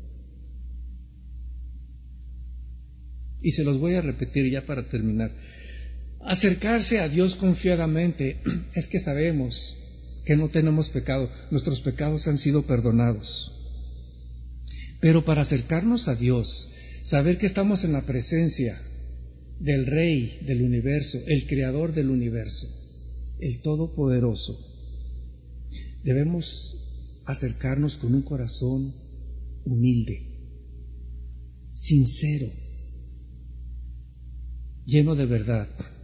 Y se los voy a repetir ya para terminar. Acercarse a Dios confiadamente es que sabemos que no tenemos pecado, nuestros pecados han sido perdonados. Pero para acercarnos a Dios, saber que estamos en la presencia del Rey del universo, el Creador del universo, el Todopoderoso, debemos acercarnos con un corazón humilde, sincero, lleno de verdad.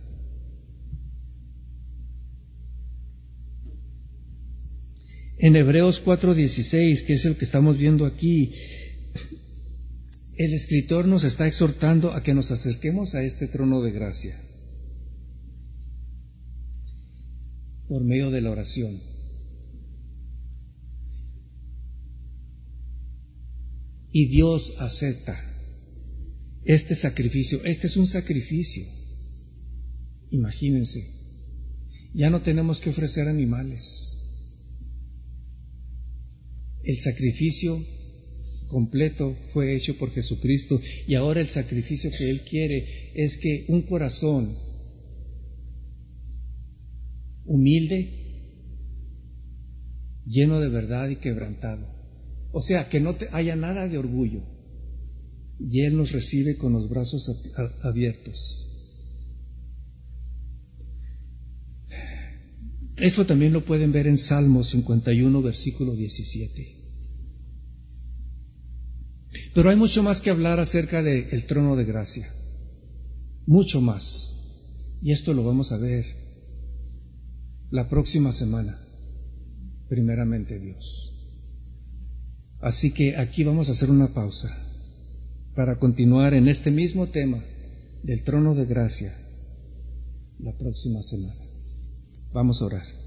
En Hebreos cuatro dieciséis, que es el que estamos viendo aquí, el escritor nos está exhortando a que nos acerquemos a este trono de gracia por medio de la oración. Y Dios acepta este sacrificio. Este es un sacrificio. Imagínense, ya no tenemos que ofrecer animales. El sacrificio completo fue hecho por Jesucristo, y ahora el sacrificio que Él quiere es que un corazón humilde, lleno de verdad y quebrantado, o sea, que no te haya nada de orgullo, y Él nos recibe con los brazos abiertos. Esto también lo pueden ver en Salmos cincuenta y uno, versículo diecisiete. Pero hay mucho más que hablar acerca del trono de gracia, mucho más, y esto lo vamos a ver la próxima semana, primeramente Dios. Así que aquí vamos a hacer una pausa para continuar en este mismo tema del trono de gracia la próxima semana. Vamos a orar.